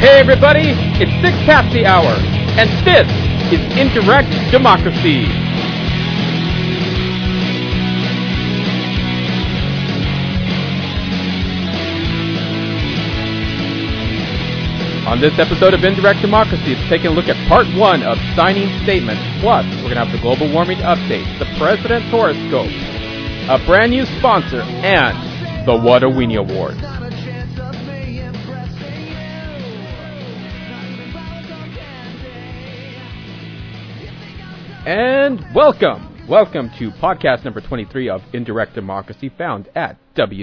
Hey everybody, it's 6 past the hour, and this is Indirect Democracy. On this episode of Indirect Democracy, it's taking a look at part 1 of signing statements. Plus, we're going to have the global warming update, the President's horoscope, a brand new sponsor, and the What a Weenie Awards. And welcome to podcast number 23 of Indirect Democracy, found at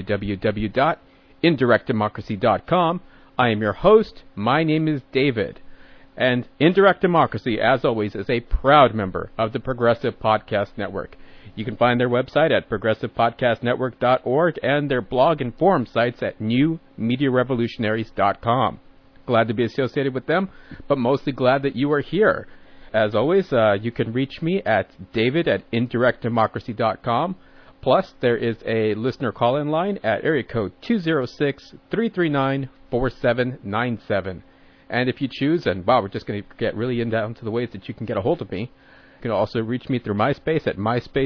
www.indirectdemocracy.com. I am your host. My name is David. And Indirect Democracy, as always, is a proud member of the Progressive Podcast Network. You can find their website at progressivepodcastnetwork.org and their blog and forum sites at newmediarevolutionaries.com. Glad to be associated with them, but mostly glad that you are here. As always, you can reach me at david@indirectdemocracy.com. Plus, there is a listener call-in line at area code 206-339-4797. And if you choose, and wow, we're just going to get really down to the ways that you can get a hold of me. You can also reach me through MySpace at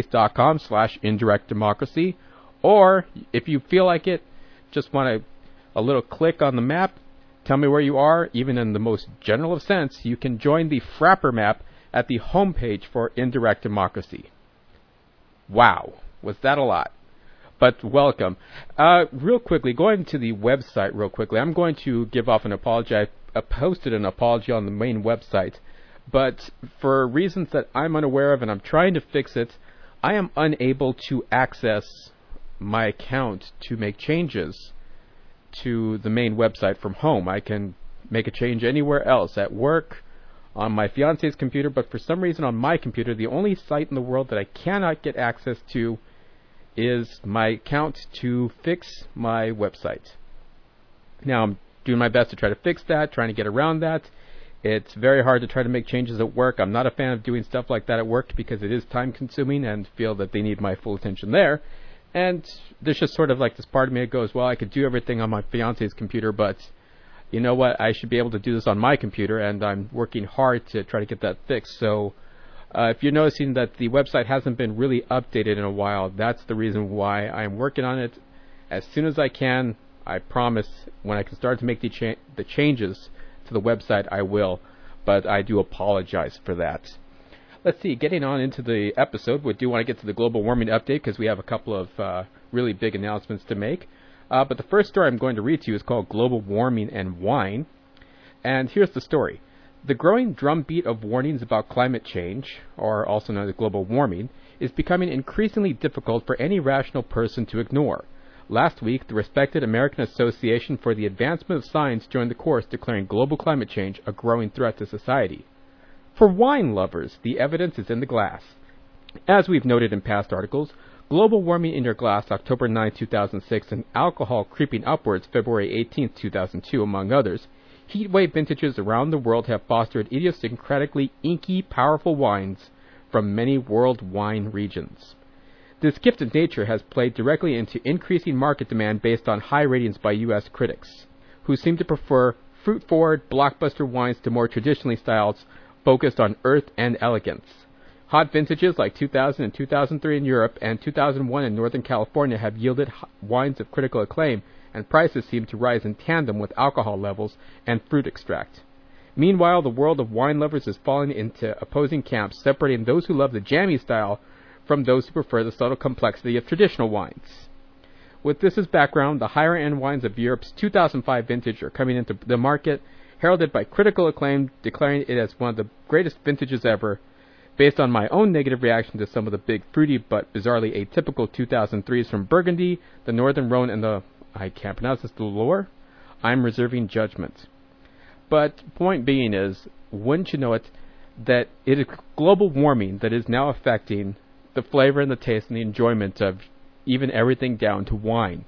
myspace.com/indirectdemocracy. Or, if you feel like it, just want a little click on the map, tell me where you are, even in the most general of sense, you can join the Frapper map at the homepage for Indirect Democracy. Wow, was that a lot? But welcome. Real quickly, going to the website real quickly, I'm going to give off an apology. I posted an apology on the main website, but for reasons that I'm unaware of and I'm trying to fix it, I am unable to access my account to make changes to the main website from home. I can make a change anywhere else, at work, on my fiance's computer, but for some reason on my computer, the only site in the world that I cannot get access to is my account to fix my website. Now, I'm doing my best to try to fix that, trying to get around that. It's very hard to try to make changes at work. I'm not a fan of doing stuff like that at work because it is time consuming and feel that they need my full attention there. And there's just sort of like this part of me that goes, well, I could do everything on my fiance's computer, but you know what? I should be able to do this on my computer, and I'm working hard to try to get that fixed. So if you're noticing that the website hasn't been really updated in a while, that's the reason why I'm working on it. As soon as I can, I promise, when I can start to make the changes to the website, I will. But I do apologize for that. Let's see, getting on into the episode, we do want to get to the global warming update because we have a couple of really big announcements to make. But the first story I'm going to read to you is called Global Warming and Wine. And here's the story. The growing drumbeat of warnings about climate change, or also known as global warming, is becoming increasingly difficult for any rational person to ignore. Last week, the respected American Association for the Advancement of Science joined the chorus declaring global climate change a growing threat to society. For wine lovers, the evidence is in the glass. As we've noted in past articles, global warming in your glass October 9, 2006, and alcohol creeping upwards February 18, 2002, among others, heat wave vintages around the world have fostered idiosyncratically inky, powerful wines from many world wine regions. This gift of nature has played directly into increasing market demand based on high ratings by U.S. critics, who seem to prefer fruit-forward, blockbuster wines to more traditionally styled focused on earth and elegance. Hot vintages like 2000 and 2003 in Europe and 2001 in Northern California have yielded wines of critical acclaim, and prices seem to rise in tandem with alcohol levels and fruit extract. Meanwhile, the world of wine lovers is falling into opposing camps, separating those who love the jammy style from those who prefer the subtle complexity of traditional wines. With this as background, the higher-end wines of Europe's 2005 vintage are coming into the market, heralded by critical acclaim, declaring it as one of the greatest vintages ever. Based on my own negative reaction to some of the big, fruity, but bizarrely atypical 2003s from Burgundy, the Northern Rhone, and the Loire, I'm reserving judgment. But point being is, wouldn't you know it, that it is global warming that is now affecting the flavor and the taste and the enjoyment of even everything down to wine.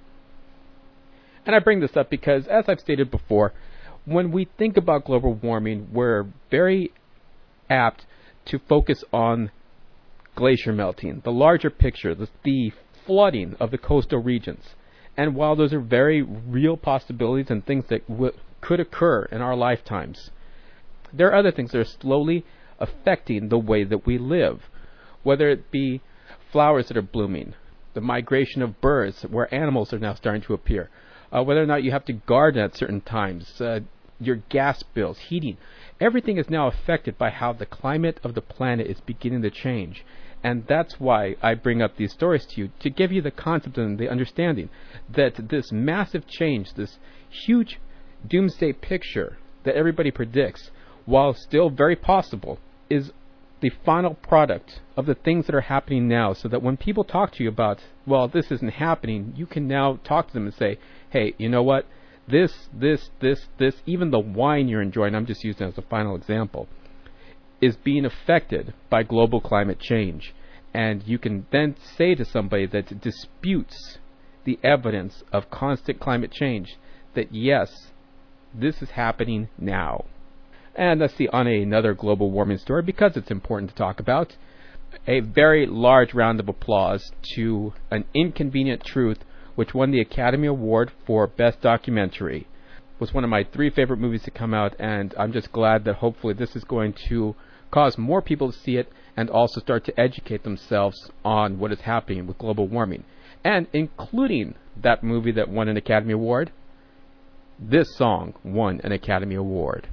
And I bring this up because, as I've stated before, when we think about global warming, we're very apt to focus on glacier melting, the larger picture, the flooding of the coastal regions. And while those are very real possibilities and things that could occur in our lifetimes, there are other things that are slowly affecting the way that we live, whether it be flowers that are blooming, the migration of birds, where animals are now starting to appear, whether or not you have to garden at certain times, your gas bills, heating. Everything is now affected by how the climate of the planet is beginning to change. And that's why I bring up these stories to you, to give you the concept and the understanding that this massive change, this huge doomsday picture that everybody predicts, while still very possible, is the final product of the things that are happening now, so that when people talk to you about, well, this isn't happening, you can now talk to them and say, hey, you know what? This, even the wine you're enjoying, I'm just using it as a final example, is being affected by global climate change. And you can then say to somebody that disputes the evidence of constant climate change that yes, this is happening now. And let's see, on another global warming story, because it's important to talk about, a very large round of applause to An Inconvenient Truth, which won the Academy Award for Best Documentary. It was one of my 3 favorite movies to come out, and I'm just glad that hopefully this is going to cause more people to see it and also start to educate themselves on what is happening with global warming. And including that movie that won an Academy Award, this song won an Academy Award.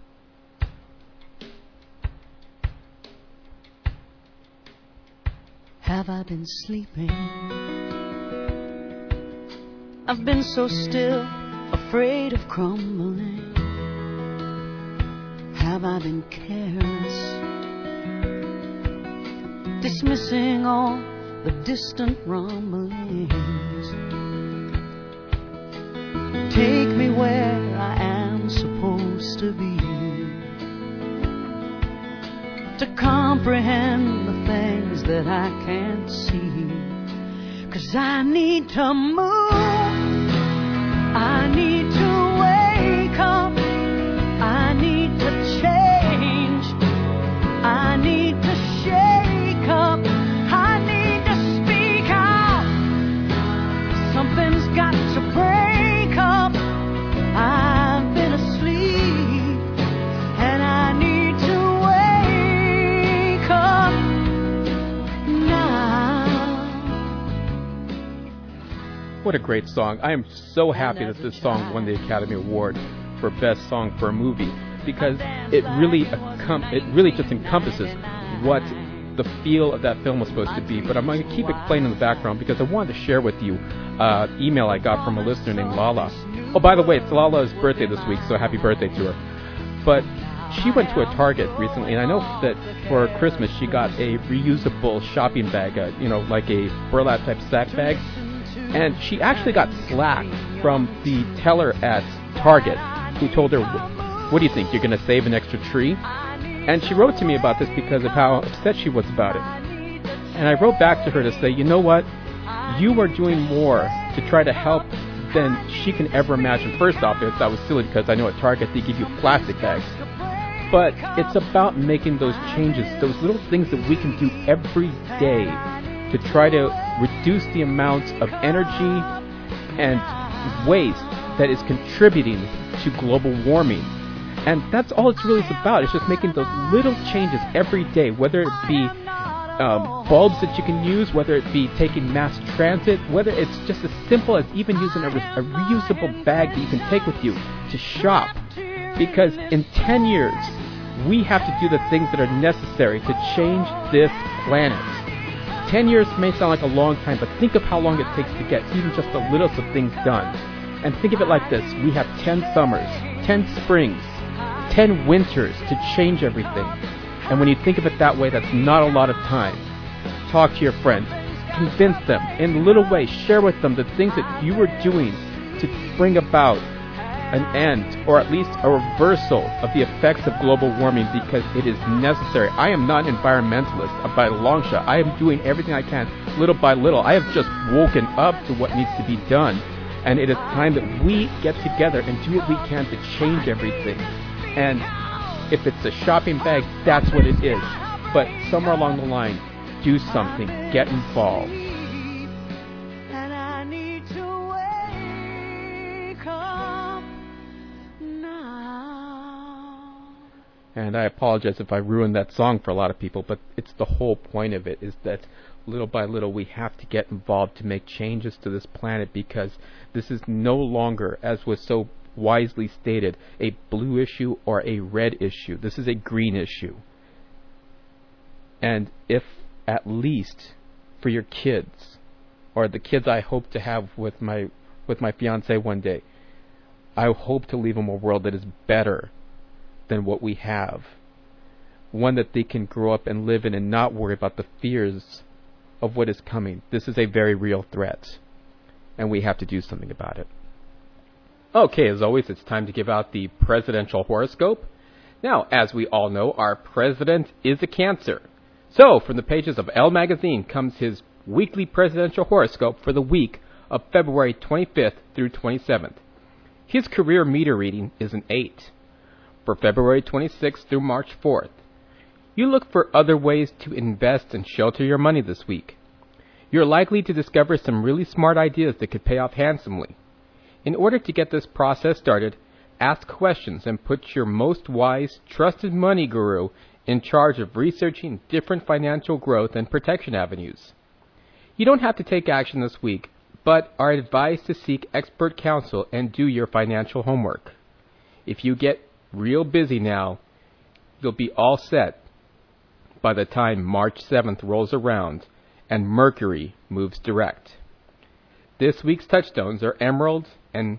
Have I been sleeping? I've been so still, afraid of crumbling. Have I been careless, dismissing all the distant rumblings? Take me where I am supposed to be, to comprehend the things that I can't see. 'Cause I need to move, I need to wake up, I need to change, I need to shake up, I need to speak out. Something's got to break up. I've been asleep and I need to wake up now. What a great song. I am so happy that this song won the Academy Award for Best Song for a Movie, because it really just encompasses what the feel of that film was supposed to be. But I'm going to keep it playing in the background because I wanted to share with you an email I got from a listener named Lala. Oh, by the way, it's Lala's birthday this week, so happy birthday to her. But she went to a Target recently, and I know that for Christmas she got a reusable shopping bag, like a burlap type sack bag. And she actually got slack from the teller at Target, who told her, what do you think, you're going to save an extra tree? And she wrote to me about this because of how upset she was about it. And I wrote back to her to say, you know what? You are doing more to try to help than she can ever imagine. First off, that was silly because I know at Target they give you plastic bags. But it's about making those changes, those little things that we can do every day to try to reduce the amount of energy and waste that is contributing to global warming. And that's all it's really about. It's just making those little changes every day, whether it be bulbs that you can use, whether it be taking mass transit, whether it's just as simple as even using a reusable bag that you can take with you to shop. Because in 10 years, we have to do the things that are necessary to change this planet. 10 years may sound like a long time, but think of how long it takes to get even just the littlest of things done. And think of it like this. We have 10 summers, 10 springs, 10 winters to change everything. And when you think of it that way, that's not a lot of time. Talk to your friends. Convince them in little ways. Share with them the things that you are doing to bring about an end, or at least a reversal of the effects of global warming, because it is necessary. I am not an environmentalist by a long shot. I am doing everything I can, little by little. I have just woken up to what needs to be done. And it is time that we get together and do what we can to change everything. And if it's a shopping bag, that's what it is. But somewhere along the line, do something. Get involved. And I need to wake And I apologize if I ruined that song for a lot of people, but it's the whole point of it, is that little by little we have to get involved to make changes to this planet, because this is no longer, as was so wisely stated, a blue issue or a red issue. This is a green issue. And if at least for your kids, or the kids I hope to have with my fiance one day, I hope to leave them a world that is better than what we have. One that they can grow up and live in and not worry about the fears of what is coming. This is a very real threat, and we have to do something about it. Okay, as always, it's time to give out the presidential horoscope. Now, as we all know, our president is a Cancer. So, from the pages of Elle magazine comes his weekly presidential horoscope for the week of February 25th through 27th. His career meter reading is an 8. For February 26th through March 4th, you look for other ways to invest and shelter your money this week. You're likely to discover some really smart ideas that could pay off handsomely. In order to get this process started, ask questions and put your most wise, trusted money guru in charge of researching different financial growth and protection avenues. You don't have to take action this week, but are advised to seek expert counsel and do your financial homework. If you get real busy now, you'll be all set by the time March 7th rolls around and Mercury moves direct. This week's touchstones are Emerald and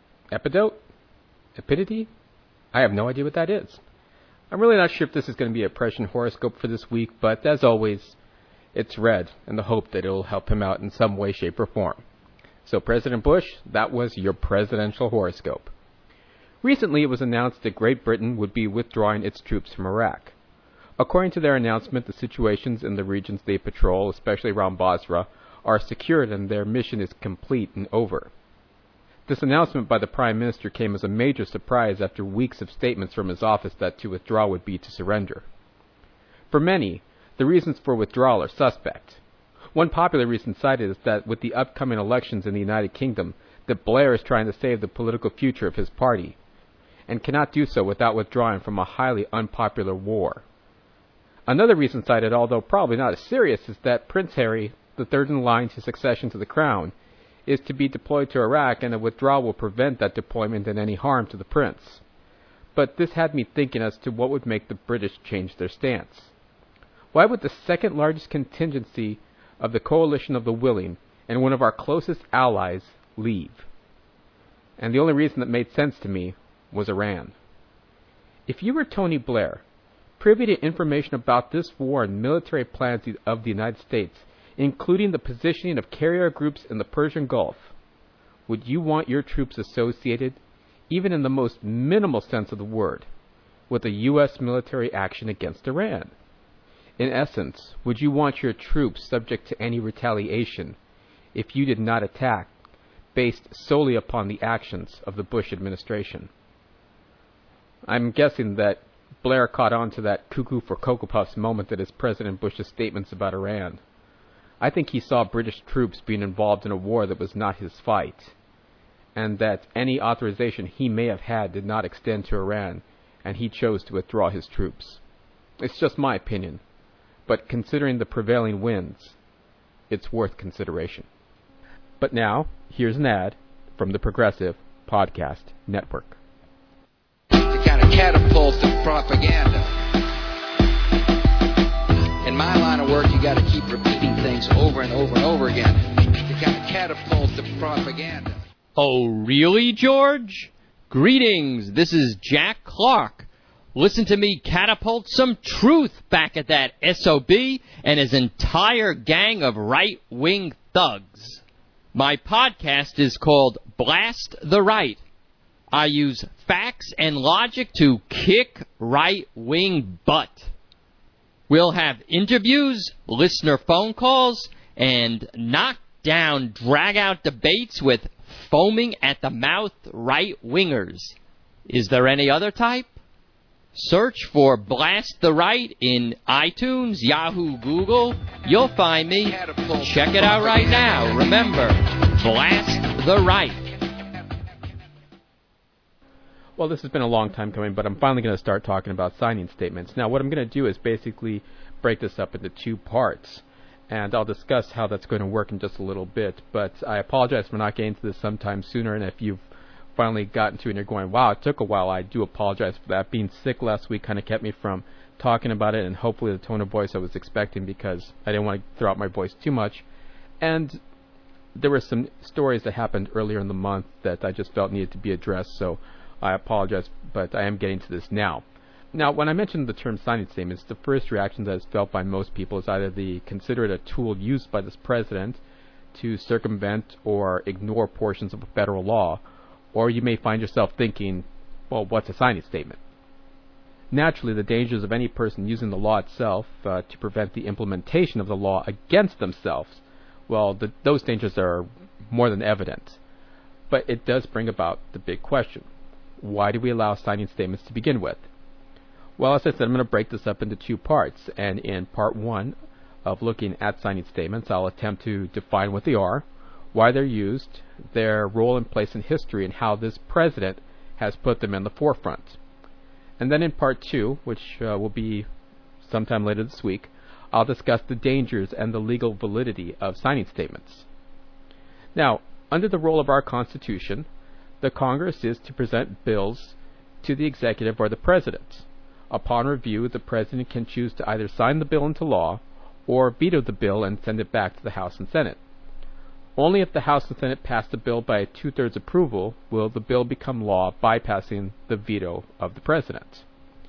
Epidity? I have no idea what that is. I'm really not sure if this is going to be a prescient horoscope for this week, but as always, it's read in the hope that it will help him out in some way, shape, or form. So President Bush, that was your presidential horoscope. Recently, it was announced that Great Britain would be withdrawing its troops from Iraq. According to their announcement, the situations in the regions they patrol, especially around Basra, are secured and their mission is complete and over. This announcement by the Prime Minister came as a major surprise after weeks of statements from his office that to withdraw would be to surrender. For many, the reasons for withdrawal are suspect. One popular reason cited is that with the upcoming elections in the United Kingdom, that Blair is trying to save the political future of his party, and cannot do so without withdrawing from a highly unpopular war. Another reason cited, although probably not as serious, is that Prince Harry, the third in line to succession to the crown, is to be deployed to Iraq, and a withdrawal will prevent that deployment and any harm to the prince. But this had me thinking as to what would make the British change their stance. Why would the second largest contingency of the coalition of the willing and one of our closest allies leave? And the only reason that made sense to me was Iran. If you were Tony Blair, privy to information about this war and military plans of the United States, including the positioning of carrier groups in the Persian Gulf, would you want your troops associated, even in the most minimal sense of the word, with a U.S. military action against Iran? In essence, would you want your troops subject to any retaliation if you did not attack, based solely upon the actions of the Bush administration? I'm guessing that Blair caught on to that cuckoo for Cocoa Puffs moment that is President Bush's statements about Iran. I think he saw British troops being involved in a war that was not his fight, and that any authorization he may have had did not extend to Iran, and he chose to withdraw his troops. It's just my opinion, but considering the prevailing winds, it's worth consideration. But now, here's an ad from the Progressive Podcast Network. To kind of catapult the propaganda. In my line of work, you got to keep repeating things over and over and over again to kind of catapult the propaganda. Oh, really, George? Greetings, this is Jack Clark. Listen to me catapult some truth back at that SOB and his entire gang of right-wing thugs. My podcast is called Blast the Right. I use facts and logic to kick right-wing butt. We'll have interviews, listener phone calls, and knock-down, drag-out debates with foaming-at-the-mouth right-wingers. Is there any other type? Search for Blast the Right in iTunes, Yahoo, Google. You'll find me. Check it out right now. Remember, Blast the Right. Well, this has been a long time coming, but I'm finally going to start talking about signing statements. Now, what I'm going to do is basically break this up into two parts, and I'll discuss how that's going to work in just a little bit. But I apologize for not getting to this sometime sooner, and if you've finally gotten to it and you're going, wow, it took a while, I do apologize for that. Being sick last week kind of kept me from talking about it, and hopefully the tone of voice I was expecting, because I didn't want to throw out my voice too much. And there were some stories that happened earlier in the month that I just felt needed to be addressed, so I apologize, but I am getting to this now. Now, when I mentioned the term signing statements, the first reaction that is felt by most people is either they consider it a tool used by this president to circumvent or ignore portions of a federal law, or you may find yourself thinking, well, what's a signing statement? Naturally, the dangers of any person using the law itself to prevent the implementation of the law against themselves, well, those dangers are more than evident. But it does bring about the big question. Why do we allow signing statements to begin with? Well, as I said, I'm going to break this up into two parts. And in part one of looking at signing statements, I'll attempt to define what they are, why they're used, their role and place in history, and how this president has put them in the forefront. And then in part two, which will be sometime later this week, I'll discuss the dangers and the legal validity of signing statements. Now, under the role of our Constitution, the Congress is to present bills to the executive or the president. Upon review, the president can choose to either sign the bill into law or veto the bill and send it back to the House and Senate. Only if the House and Senate pass the bill by a 2/3 approval will the bill become law, bypassing the veto of the president.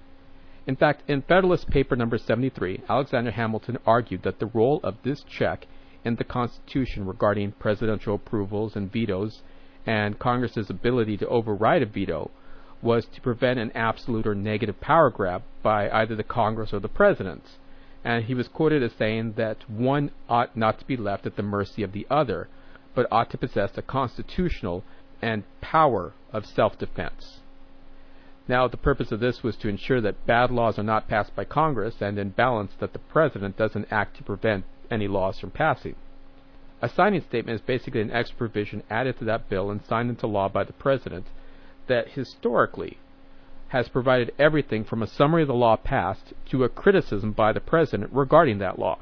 In fact, in Federalist Paper number 73, Alexander Hamilton argued that the role of this check in the Constitution regarding presidential approvals and vetoes and Congress's ability to override a veto was to prevent an absolute or negative power grab by either the Congress or the president. And he was quoted as saying that one ought not to be left at the mercy of the other, but ought to possess a constitutional and power of self-defense. Now, the purpose of this was to ensure that bad laws are not passed by Congress, and in balance that the president doesn't act to prevent any laws from passing. A signing statement is basically an extra provision added to that bill and signed into law by the president that historically has provided everything from a summary of the law passed to a criticism by the president regarding that law.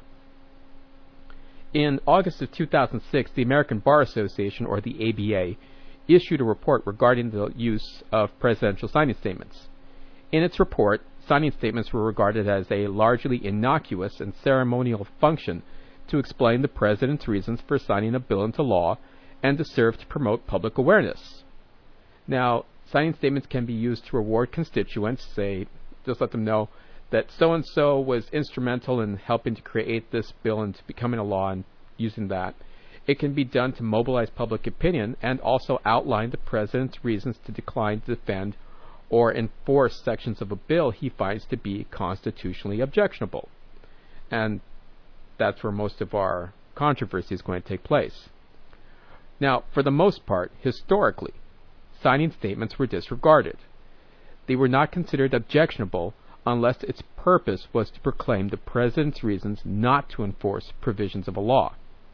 In August of 2006, the American Bar Association, or the ABA, issued a report regarding the use of presidential signing statements. In its report, signing statements were regarded as a largely innocuous and ceremonial function to explain the president's reasons for signing a bill into law and to serve to promote public awareness. Now, signing statements can be used to reward constituents, say, just let them know that so-and-so was instrumental in helping to create this bill into becoming a law, and using that. It can be done to mobilize public opinion and also outline the president's reasons to decline to defend or enforce sections of a bill he finds to be constitutionally objectionable. And that's where most of our controversy is going to take place. Now, for the most part, historically, signing statements were disregarded. They were not considered objectionable unless its purpose was to proclaim the president's reasons not to enforce provisions of a law.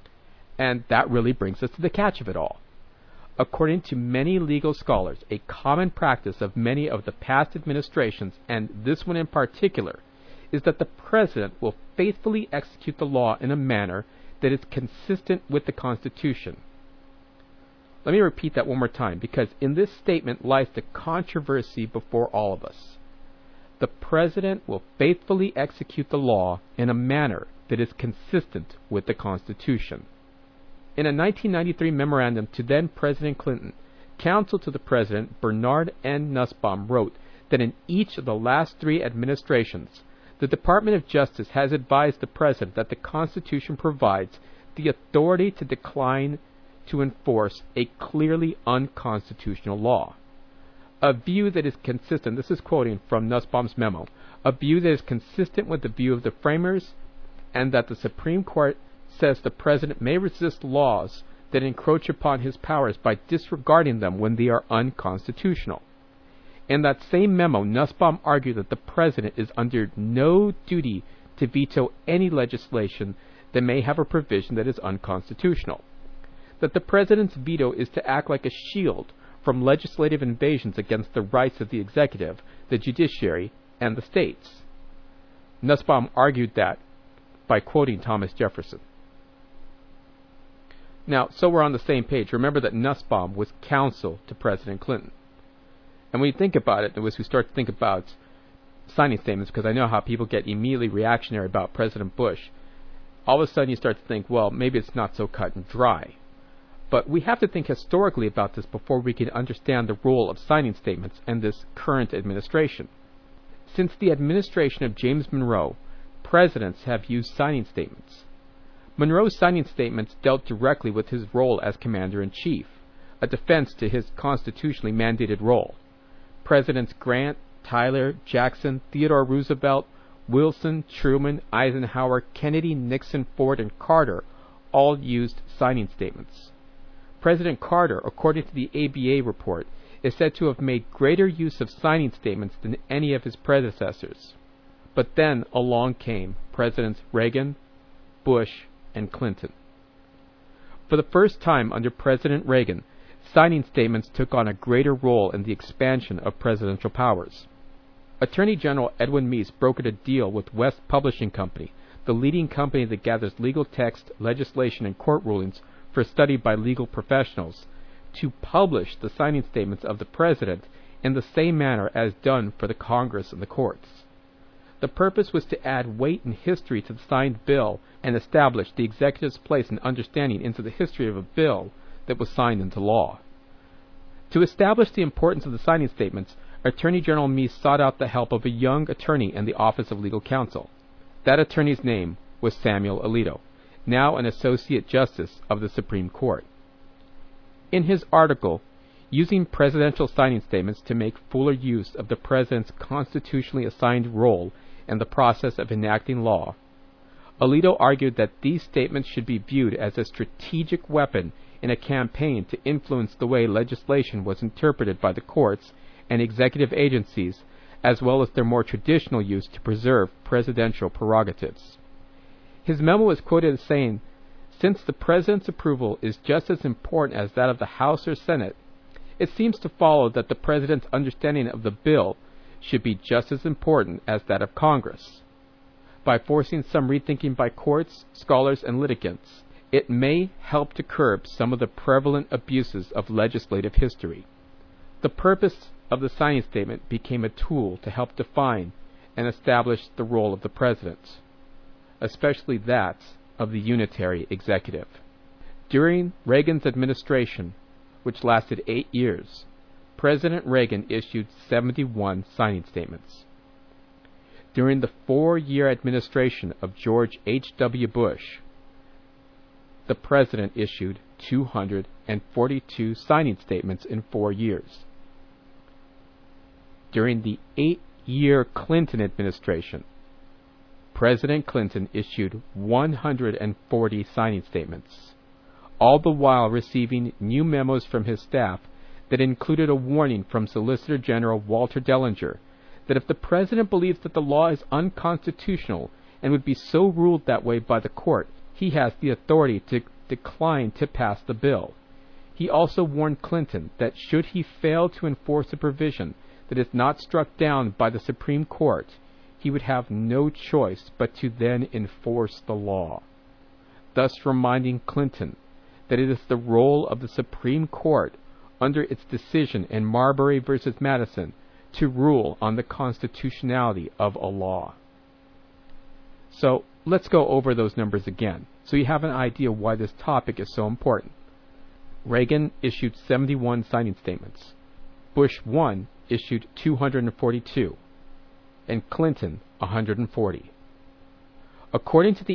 And that really brings us to the catch of it all. According to many legal scholars, a common practice of many of the past administrations, and this one in particular, is that the president will faithfully execute the law in a manner that is consistent with the Constitution. Let me repeat that one more time, because in this statement lies the controversy before all of us. The president will faithfully execute the law in a manner that is consistent with the Constitution. In a 1993 memorandum to then President Clinton, counsel to the president Bernard N. Nussbaum wrote that in each of the last 3 administrations, the Department of Justice has advised the president that the Constitution provides the authority to decline to enforce a clearly unconstitutional law. A view that is consistent, this is quoting from Nussbaum's memo, a view that is consistent with the view of the framers, and that the Supreme Court says the president may resist laws that encroach upon his powers by disregarding them when they are unconstitutional. In that same memo, Nussbaum argued that the president is under no duty to veto any legislation that may have a provision that is unconstitutional. That the president's veto is to act like a shield, from legislative invasions against the rights of the executive, the judiciary, and the states. Nussbaum argued that by quoting Thomas Jefferson. Now, so we're on the same page. Remember that Nussbaum was counsel to President Clinton. And when you think about it, as we start to think about signing statements, because I know how people get immediately reactionary about President Bush, all of a sudden you start to think, well, maybe it's not so cut and dry. But we have to think historically about this before we can understand the role of signing statements and this current administration. Since the administration of James Monroe, presidents have used signing statements. Monroe's signing statements dealt directly with his role as commander-in-chief, a defense to his constitutionally mandated role. Presidents Grant, Tyler, Jackson, Theodore Roosevelt, Wilson, Truman, Eisenhower, Kennedy, Nixon, Ford, and Carter all used signing statements. President Carter, according to the ABA report, is said to have made greater use of signing statements than any of his predecessors. But then along came Presidents Reagan, Bush, and Clinton. For the first time under President Reagan, signing statements took on a greater role in the expansion of presidential powers. Attorney General Edwin Meese brokered a deal with West Publishing Company, the leading company that gathers legal text, legislation, and court rulings for study by legal professionals, to publish the signing statements of the President in the same manner as done for the Congress and the courts. The purpose was to add weight and history to the signed bill and establish the executive's place and understanding into the history of a bill that was signed into law. To establish the importance of the signing statements, Attorney General Meese sought out the help of a young attorney in the Office of Legal Counsel. That attorney's name was Samuel Alito, now an Associate Justice of the Supreme Court. In his article, Using Presidential Signing Statements to Make Fuller Use of the President's Constitutionally Assigned Role in the Process of Enacting Law, Alito argued that these statements should be viewed as a strategic weapon in a campaign to influence the way legislation was interpreted by the courts and executive agencies, as well as their more traditional use to preserve presidential prerogatives. His memo is quoted as saying, "Since the President's approval is just as important as that of the House or Senate, it seems to follow that the President's understanding of the bill should be just as important as that of Congress. By forcing some rethinking by courts, scholars, and litigants, it may help to curb some of the prevalent abuses of legislative history." The purpose of the signing statement became a tool to help define and establish the role of the President, especially that of the unitary executive. During Reagan's administration, which lasted 8 years, President Reagan issued 71 signing statements. During the 4-year administration of George H.W. Bush, the President issued 242 signing statements in 4 years. During the 8-year Clinton administration, President Clinton issued 140 signing statements, all the while receiving new memos from his staff that included a warning from Solicitor General Walter Dellinger that if the President believes that the law is unconstitutional and would be so ruled that way by the court, he has the authority to decline to pass the bill. He also warned Clinton that should he fail to enforce a provision that is not struck down by the Supreme Court, he would have no choice but to then enforce the law, thus reminding Clinton that it is the role of the Supreme Court under its decision in Marbury v. Madison to rule on the constitutionality of a law. So let's go over those numbers again so you have an idea why this topic is so important. Reagan issued 71 signing statements. Bush 1 issued 242, and Clinton 140. According to the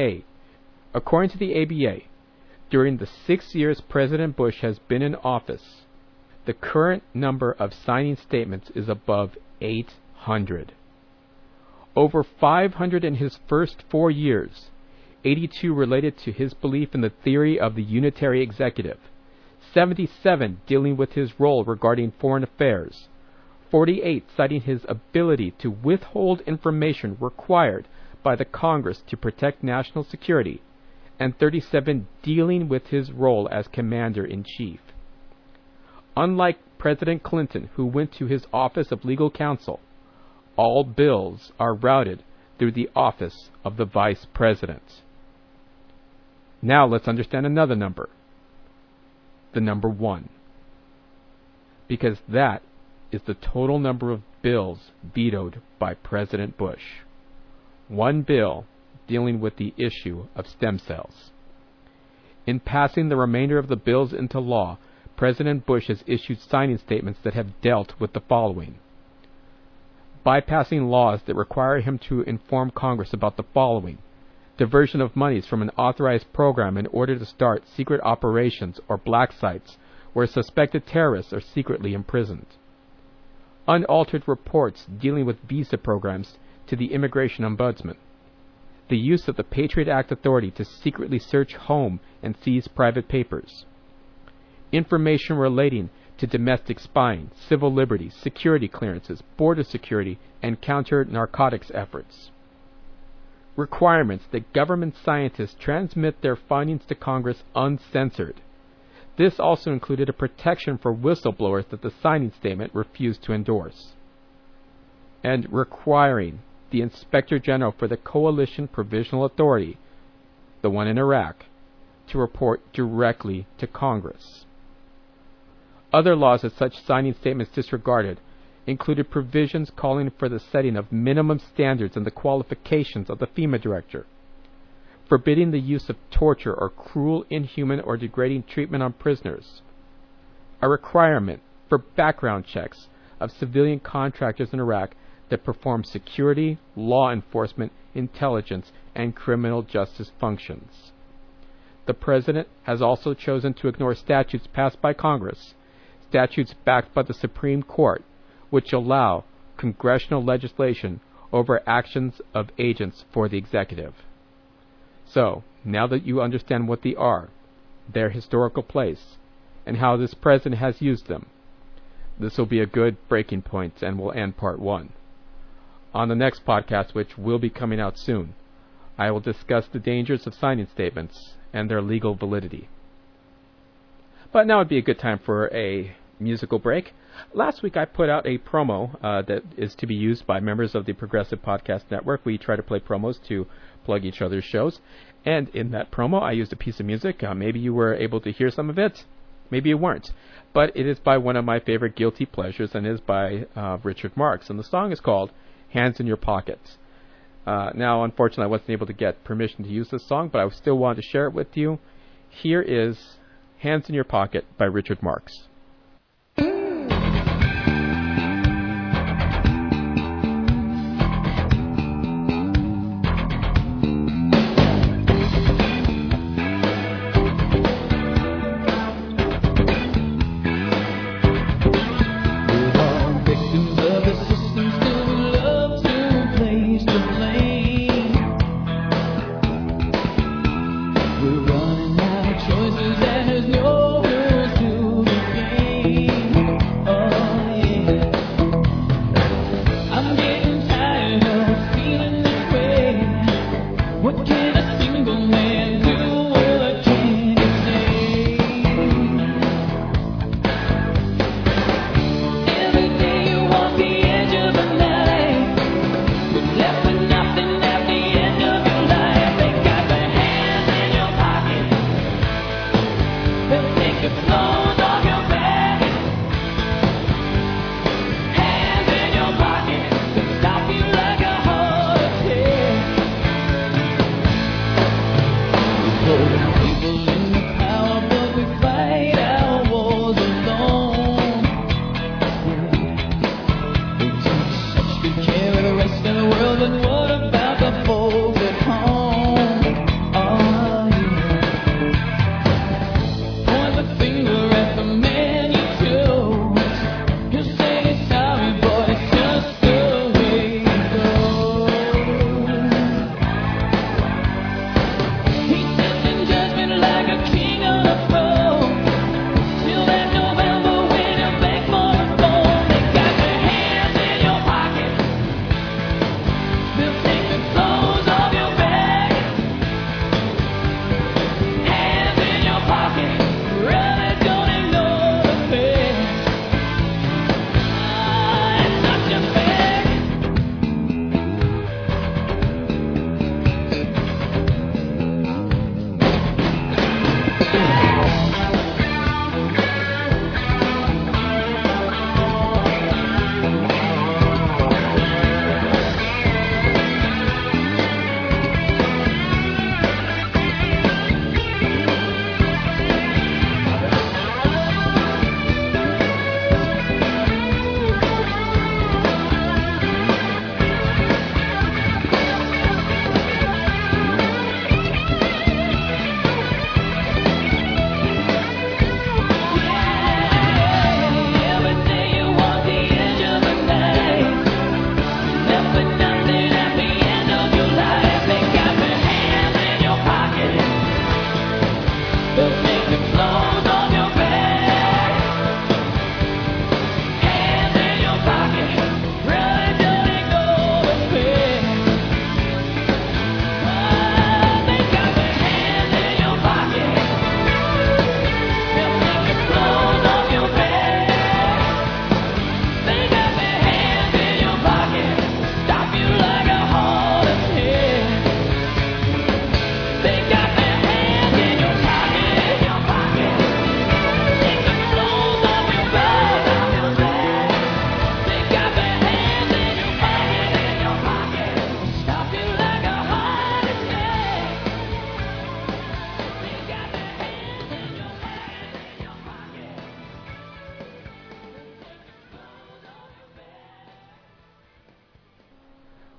ABA, during the 6 years President Bush has been in office, the current number of signing statements is above 800. Over 500 in his first 4 years, 82 related to his belief in the theory of the unitary executive, 77 dealing with his role regarding foreign affairs, 48 citing his ability to withhold information required by the Congress to protect national security, and 37 dealing with his role as commander-in-chief. Unlike President Clinton, who went to his Office of Legal Counsel, all bills are routed through the Office of the Vice President. Now let's understand another number. The number 1. Because that is the total number of bills vetoed by President Bush. One bill dealing with the issue of stem cells. In passing the remainder of the bills into law, President Bush has issued signing statements that have dealt with the following. Bypassing laws that require him to inform Congress about the following: diversion of monies from an authorized program in order to start secret operations or black sites where suspected terrorists are secretly imprisoned. Unaltered reports dealing with visa programs to the Immigration Ombudsman. The use of the Patriot Act authority to secretly search home and seize private papers. Information relating to domestic spying, civil liberties, security clearances, border security, and counter-narcotics efforts. Requirements that government scientists transmit their findings to Congress uncensored. This also included a protection for whistleblowers that the signing statement refused to endorse. And requiring the Inspector General for the Coalition Provisional Authority, the one in Iraq, to report directly to Congress. Other laws that such signing statements disregarded included provisions calling for the setting of minimum standards and the qualifications of the FEMA director, forbidding the use of torture or cruel, inhuman, or degrading treatment on prisoners, a requirement for background checks of civilian contractors in Iraq that perform security, law enforcement, intelligence, and criminal justice functions. The President has also chosen to ignore statutes passed by Congress, statutes backed by the Supreme Court, which allow congressional legislation over actions of agents for the executive. So, now that you understand what they are, their historical place, and how this president has used them, this will be a good breaking point and will end part 1. On the next podcast, which will be coming out soon, I will discuss the dangers of signing statements and their legal validity. But now would be a good time for a musical break. Last week I put out a promo that is to be used by members of the Progressive Podcast Network. We try to play promos to plug each other's shows. And in that promo I used a piece of music. Maybe you were able to hear some of it. Maybe you weren't. But it is by one of my favorite guilty pleasures and is by Richard Marx. And the song is called Hands in Your Pockets. Now, unfortunately, I wasn't able to get permission to use this song, but I still wanted to share it with you. Here is Hands in Your Pocket by Richard Marx. We're running out of choices and there's nowhere to begin.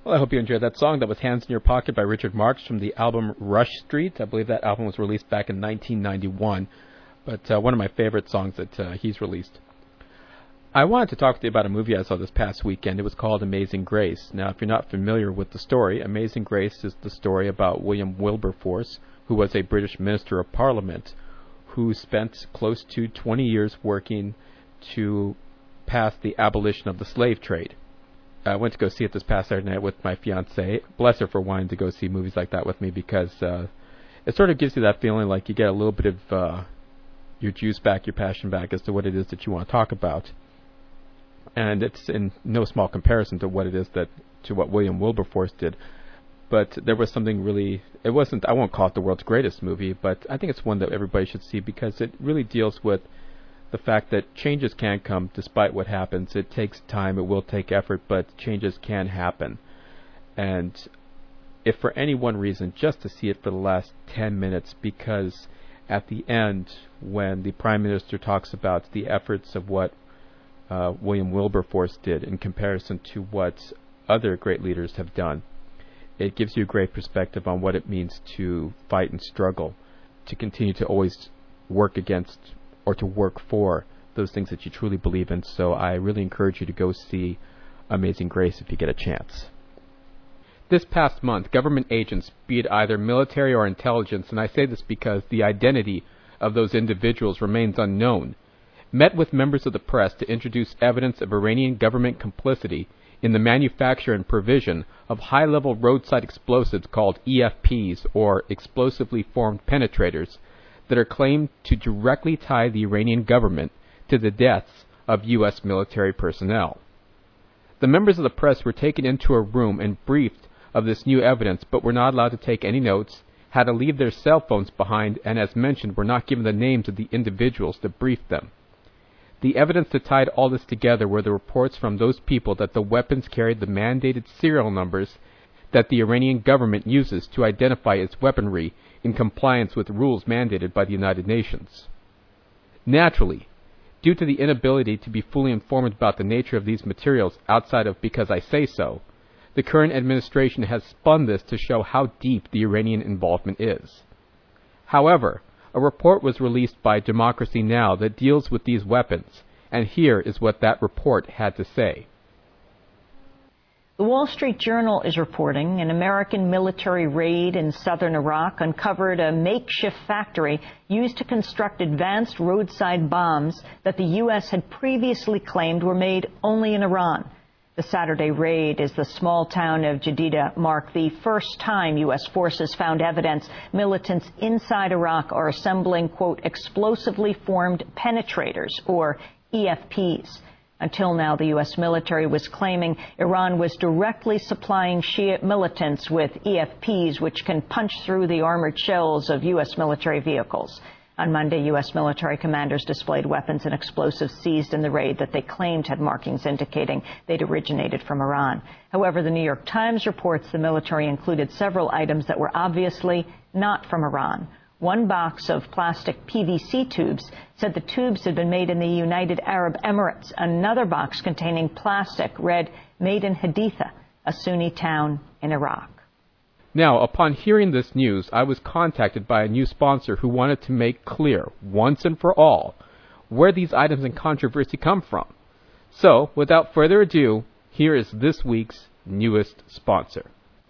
Well, I hope you enjoyed that song. That was Hands in Your Pocket by Richard Marx from the album Rush Street. I believe that album was released back in 1991, but one of my favorite songs that he's released. I wanted to talk to you about a movie I saw this past weekend. It was called Amazing Grace. Now, if you're not familiar with the story, Amazing Grace is the story about William Wilberforce, who was a British Minister of Parliament, who spent close to 20 years working to pass the abolition of the slave trade. I went to go see it this past Saturday night with my fiancée. Bless her for wanting to go see movies like that with me, because it sort of gives you that feeling like you get a little bit of your juice back, your passion back as to what it is that you want to talk about. And it's in no small comparison to what it is to what William Wilberforce did. But there was something really, it wasn't, I won't call it the world's greatest movie, but I think it's one that everybody should see, because it really deals with the fact that changes can come despite what happens. It takes time, it will take effort, but changes can happen. And if for any one reason, just to see it for the last 10 minutes, because at the end, when the Prime Minister talks about the efforts of what William Wilberforce did in comparison to what other great leaders have done, it gives you a great perspective on what it means to fight and struggle, to continue to always work against or to work for those things that you truly believe in. So I really encourage you to go see Amazing Grace if you get a chance. This past month, government agents, be it either military or intelligence, and I say this because the identity of those individuals remains unknown, met with members of the press to introduce evidence of Iranian government complicity in the manufacture and provision of high-level roadside explosives called EFPs, or explosively formed penetrators, that are claimed to directly tie the Iranian government to the deaths of U.S. military personnel. The members of the press were taken into a room and briefed of this new evidence, but were not allowed to take any notes, had to leave their cell phones behind, and as mentioned, were not given the names of the individuals that briefed them. The evidence that tied all this together were the reports from those people that the weapons carried the mandated serial numbers that the Iranian government uses to identify its weaponry in compliance with rules mandated by the United Nations. Naturally, due to the inability to be fully informed about the nature of these materials outside of because I say so, the current administration has spun this to show how deep the Iranian involvement is. However, a report was released by Democracy Now! That deals with these weapons, and here is what that report had to say. The Wall Street Journal is reporting an American military raid in southern Iraq uncovered a makeshift factory used to construct advanced roadside bombs that the U.S. had previously claimed were made only in Iran. The Saturday raid is the small town of Jadida marked the first time U.S. forces found evidence militants inside Iraq are assembling, quote, explosively formed penetrators, or EFPs. Until now, the U.S. military was claiming Iran was directly supplying Shia militants with EFPs, which can punch through the armored shells of U.S. military vehicles. On Monday, U.S. military commanders displayed weapons and explosives seized in the raid that they claimed had markings indicating they'd originated from Iran. However, the New York Times reports the military included several items that were obviously not from Iran. One box of plastic PVC tubes said the tubes had been made in the United Arab Emirates. Another box containing plastic read, "Made in Haditha," a Sunni town in Iraq. Now, upon hearing this news, I was contacted by a new sponsor who wanted to make clear, once and for all, where these items in controversy come from. So, without further ado, here is this week's newest sponsor.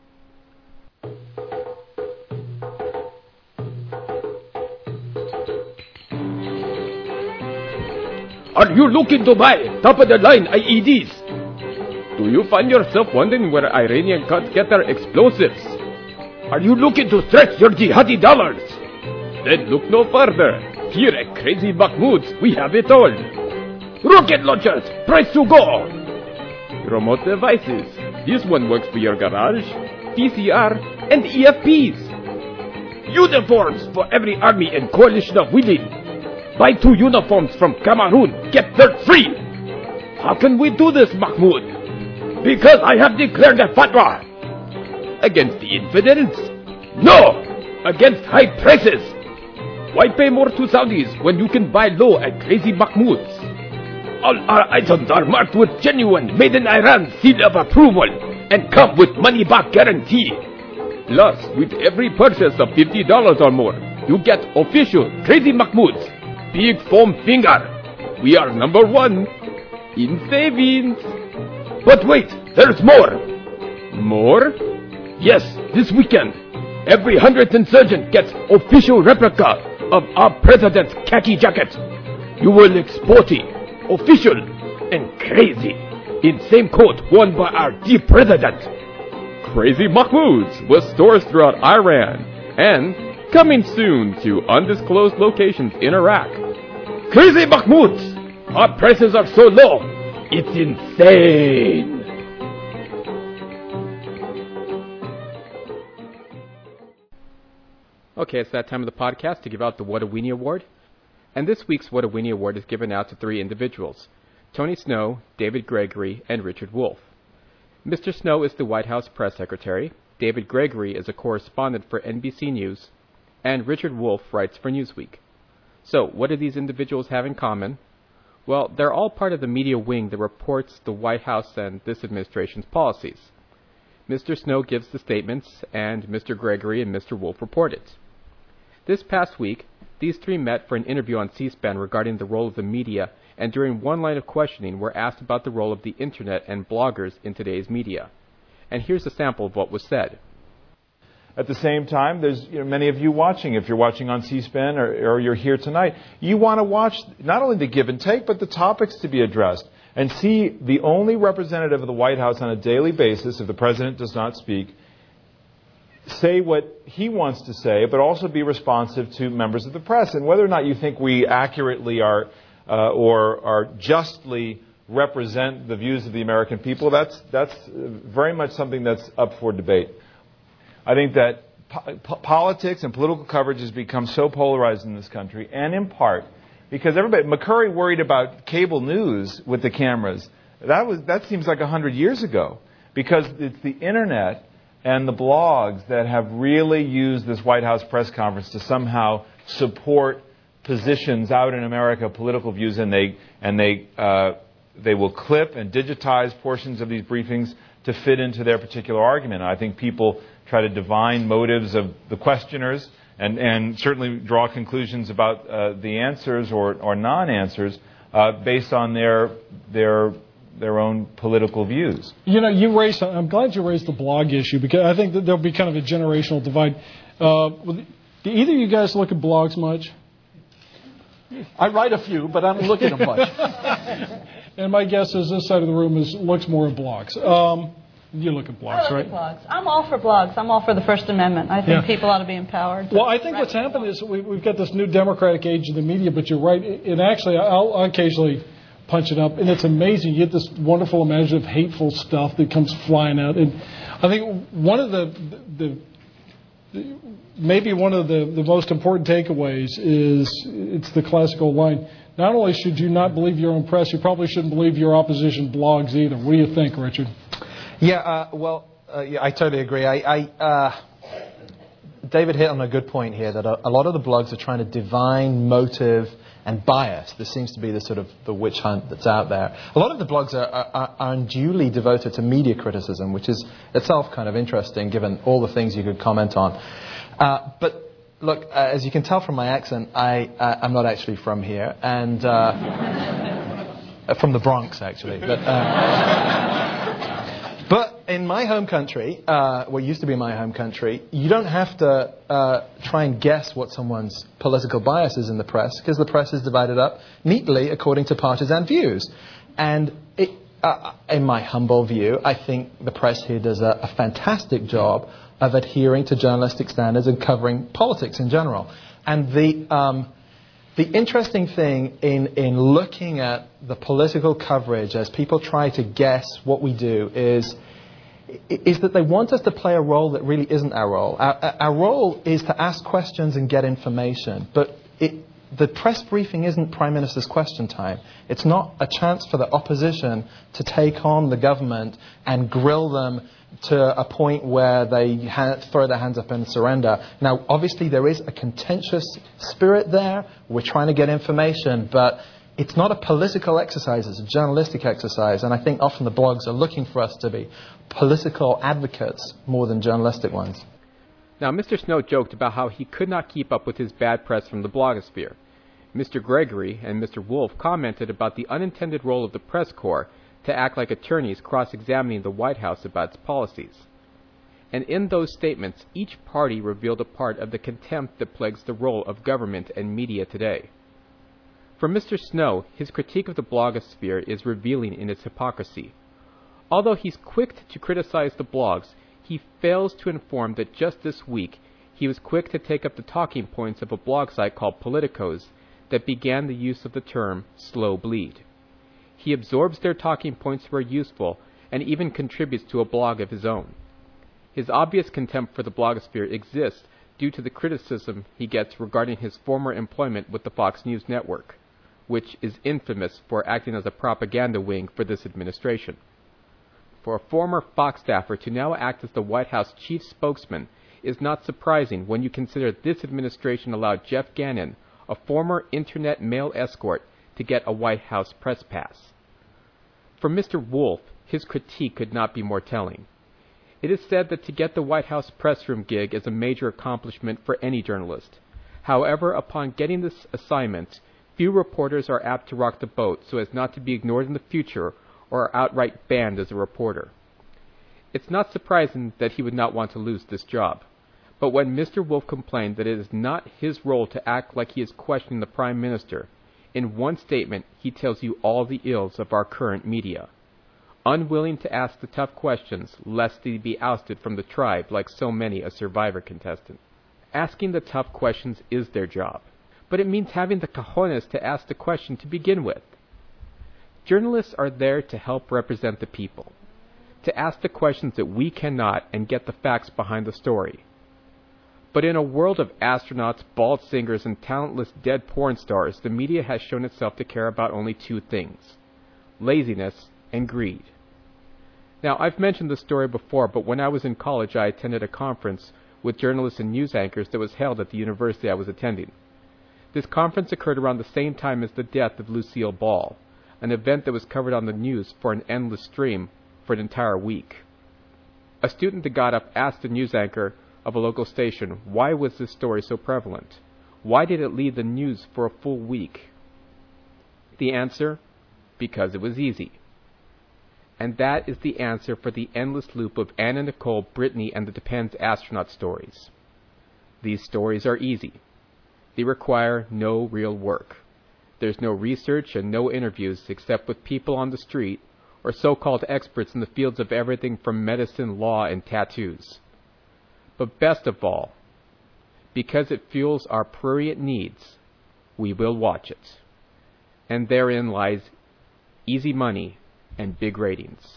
Are you looking to buy top-of-the-line IEDs? Do you find yourself wondering where Iranian cuts get their explosives? Are you looking to stretch your jihadi dollars? Then look no further. Here at Crazy Mahmoud's, we have it all. Rocket launchers, price to go. Remote devices. This one works for your garage, PCR, and EFPs. Uniforms for every army and coalition of willing. Buy 2 uniforms from Cameroon, get 3rd free. How can we do this, Mahmoud? Because I have declared a fatwa. Against the infidels? No! Against high prices! Why pay more to Saudis when you can buy low at Crazy Mahmoud's? All our items are marked with genuine, made in Iran seal of approval. and come with money-back guarantee. Plus, with every purchase of $50 or more, you get official Crazy Mahmoud's Big Foam Finger. We are #1 in savings. But wait, there's more. More? Yes, this weekend, every 100th insurgent gets official replica of our president's khaki jacket. You will look sporty, official, and crazy in same coat worn by our dear president. Crazy Mahmoud's with stores throughout Iran and coming soon to undisclosed locations in Iraq. Crazy Mahmoud's! Our prices are so low, it's insane! Okay, it's that time of the podcast to give out the What a Weenie Award. And this week's What a Weenie Award is given out to 3 individuals: Tony Snow, David Gregory, and Richard Wolff. Mr. Snow is the White House press secretary, David Gregory is a correspondent for NBC News, and Richard Wolff writes for Newsweek. So, what do these individuals have in common? Well, they're all part of the media wing that reports the White House and this administration's policies. Mr. Snow gives the statements, and Mr. Gregory and Mr. Wolff report it. This past week, these 3 met for an interview on C-SPAN regarding the role of the media, and during one line of questioning were asked about the role of the internet and bloggers in today's media. And here's a sample of what was said. At the same time, there's many of you watching. If you're watching on C-SPAN or you're here tonight, you want to watch not only the give and take, but the topics to be addressed, and see the only representative of the White House on a daily basis, if the president does not speak, say what he wants to say, but also be responsive to members of the press. And whether or not you think we accurately or justly represent the views of the American people, that's very much something that's up for debate. I think that politics and political coverage has become so polarized in this country, and in part because McCurry worried about cable news with the cameras. That seems like 100 years ago, because it's the internet and the blogs that have really used this White House press conference to somehow support positions out in America, political views, and they will clip and digitize portions of these briefings to fit into their particular argument. I think people try to divine motives of the questioners and certainly draw conclusions about the answers or non-answers based on their own political views. I'm glad you raised the blog issue, because I think that there'll be kind of a generational divide. Do either of you guys look at blogs much? I write a few, but I don't look at them much. And my guess is this side of the room looks more at blogs. You look at blogs, right? Blogs. I'm all for blogs. I'm all for the First Amendment. I think people ought to be empowered. Well, I think what's happened is we've got this new democratic age of the media, but you're right. And actually, I'll occasionally punch it up, and it's amazing. You get this wonderful, imaginative, hateful stuff that comes flying out. And I think one of the most important takeaways is it's the classical line. Not only should you not believe your own press, you probably shouldn't believe your opposition blogs either. What do you think, Richard? Yeah, I totally agree. David hit on a good point here, that a lot of the blogs are trying to divine motive and bias. This seems to be the sort of the witch hunt that's out there. A lot of the blogs are unduly devoted to media criticism, which is itself kind of interesting, given all the things you could comment on. But look, as you can tell from my accent, I'm not actually from here, and from the Bronx, actually. But in my home country, what used to be my home country, you don't have to try and guess what someone's political bias is in the press, because the press is divided up neatly according to partisan views. And in my humble view, I think the press here does a fantastic job of adhering to journalistic standards and covering politics in general. And the interesting thing in looking at the political coverage as people try to guess what we do is that they want us to play a role that really isn't our role. Our role is to ask questions and get information. But the press briefing isn't Prime Minister's question time. It's not a chance for the opposition to take on the government and grill them to a point where they throw their hands up and surrender. Now, obviously, there is a contentious spirit there. We're trying to get information, but it's not a political exercise, it's a journalistic exercise, and I think often the blogs are looking for us to be political advocates more than journalistic ones. Now, Mr. Snow joked about how he could not keep up with his bad press from the blogosphere. Mr. Gregory and Mr. Wolf commented about the unintended role of the press corps to act like attorneys cross-examining the White House about its policies. And in those statements, each party revealed a part of the contempt that plagues the role of government and media today. For Mr. Snow, his critique of the blogosphere is revealing in its hypocrisy. Although he's quick to criticize the blogs, he fails to inform that just this week he was quick to take up the talking points of a blog site called Politicos that began the use of the term slow bleed. He absorbs their talking points where useful and even contributes to a blog of his own. His obvious contempt for the blogosphere exists due to the criticism he gets regarding his former employment with the Fox News network, which is infamous for acting as a propaganda wing for this administration. For a former Fox staffer to now act as the White House chief spokesman is not surprising when you consider this administration allowed Jeff Gannon, a former internet mail escort, to get a White House press pass. For Mr. Wolf, his critique could not be more telling. It is said that to get the White House press room gig is a major accomplishment for any journalist. However, upon getting this assignment, few reporters are apt to rock the boat so as not to be ignored in the future or are outright banned as a reporter. It's not surprising that he would not want to lose this job. But when Mr. Wolf complained that it is not his role to act like he is questioning the Prime Minister, in one statement he tells you all the ills of our current media. Unwilling to ask the tough questions lest he be ousted from the tribe like so many a Survivor contestant. Asking the tough questions is their job, but it means having the cojones to ask the question to begin with. Journalists are there to help represent the people, to ask the questions that we cannot and get the facts behind the story. But in a world of astronauts, bald singers, and talentless dead porn stars, the media has shown itself to care about only two things: laziness and greed. Now, I've mentioned this story before, but when I was in college, I attended a conference with journalists and news anchors that was held at the university I was attending. This conference occurred around the same time as the death of Lucille Ball, an event that was covered on the news for an endless stream for an entire week. A student that got up asked the news anchor of a local station, why was this story so prevalent? Why did it lead the news for a full week? The answer: because it was easy. And that is the answer for the endless loop of Anna Nicole, Brittany, and the Depends astronaut stories. These stories are easy. They require no real work. There's no research and no interviews except with people on the street or so-called experts in the fields of everything from medicine, law, and tattoos. But best of all, because it fuels our prurient needs, we will watch it. And therein lies easy money and big ratings.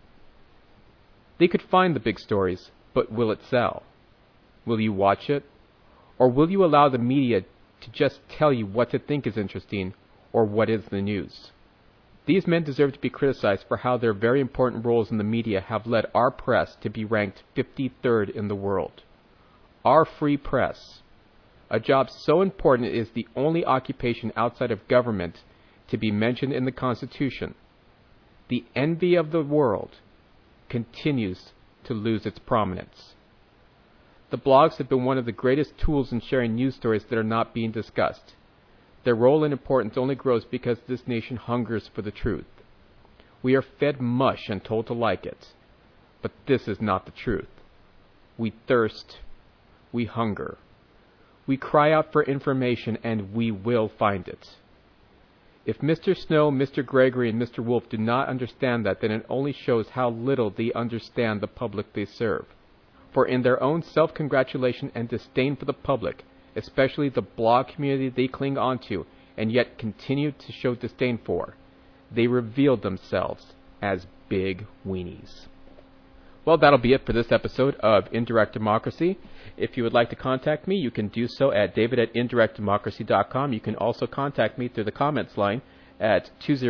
They could find the big stories, but will it sell? Will you watch it? Or will you allow the media to just tell you what to think is interesting or what is the news? These men deserve to be criticized for how their very important roles in the media have led our press to be ranked 53rd in the world. Our free press, a job so important it is the only occupation outside of government to be mentioned in the Constitution, the envy of the world, continues to lose its prominence. The blogs have been one of the greatest tools in sharing news stories that are not being discussed. Their role and importance only grows because this nation hungers for the truth. We are fed mush and told to like it. But this is not the truth. We thirst. We hunger. We cry out for information, and we will find it. If Mr. Snow, Mr. Gregory, and Mr. Wolf do not understand that, then it only shows how little they understand the public they serve. For in their own self-congratulation and disdain for the public, especially the blog community they cling onto and yet continue to show disdain for, they reveal themselves as big weenies. Well, that'll be it for this episode of Indirect Democracy. If you would like to contact me, you can do so at david@indirectdemocracy.com. You can also contact me through the comments line at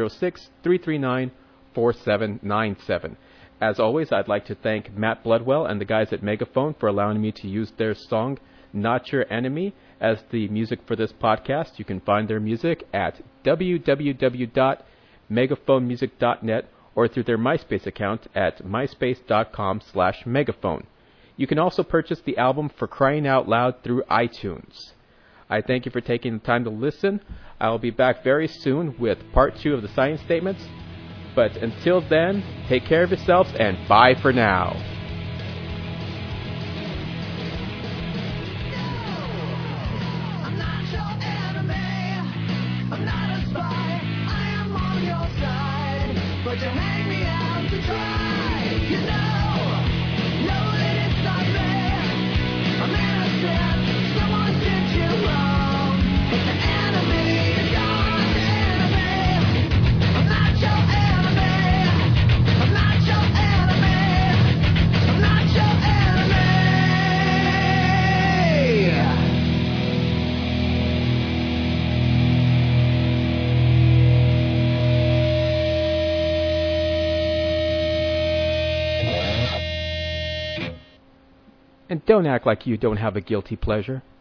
206-339-4797. As always, I'd like to thank Matt Bloodwell and the guys at Megaphone for allowing me to use their song, Not Your Enemy, as the music for this podcast. You can find their music at www.megaphonemusic.net or through their MySpace account at myspace.com/megaphone. You can also purchase the album For Crying Out Loud through iTunes. I thank you for taking the time to listen. I will be back very soon with part 2 of the science statements. But until then, take care of yourselves and bye for now. But you hang me out to try. You know that it's not fair. I'm innocent, someone did you wrong. But the enemy is your enemy. I'm not your enemy. I'm not your enemy. I'm not your enemy. And don't act like you don't have a guilty pleasure.